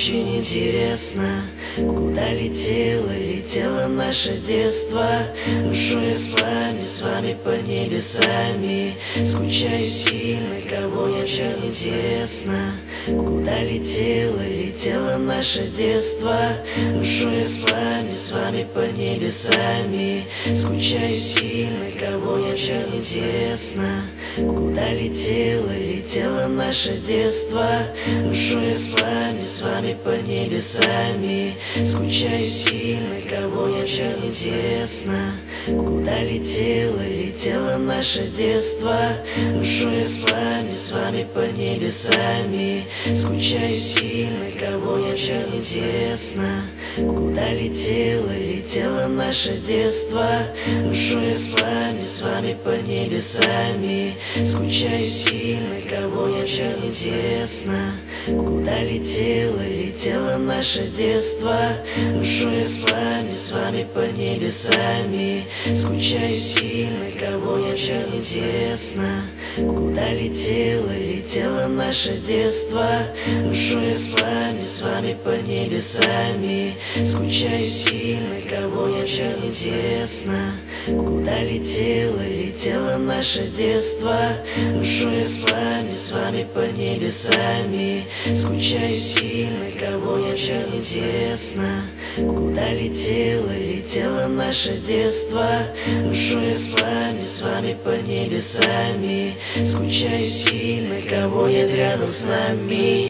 очень интересно, куда летело наше детство. Душой я с вами под небесами. Скучаю сильно, кого я очень интересно, куда летело наше детство. Душой я с вами под небесами. Скучаю сильно, кого я очень интересно, куда летело наше детство. Душой я с вами под небесами. Скучаю сильно, кого я очень интересно, куда летело наше детство. Душой я с вами под небесами. Скучаю сильно, кого я очень интересно, куда летело наше детство. Душой я с вами под небесами. Скучаю сильно, кого я очень интересно, куда летело наше детство. Душой я с вами под небесами. Скучаю сильно, кого я очень интересно, куда летело наше детство. Душой я с вами под небесами. Скучаю сильно, кого я очень интересно, куда летело наше детство. Душой я с вами под небесами. Скучаю сильно, кого я очень интересно, куда летело наше детство. Душой я с вами под небесами. Скучаю сильно, кого нет рядом с нами.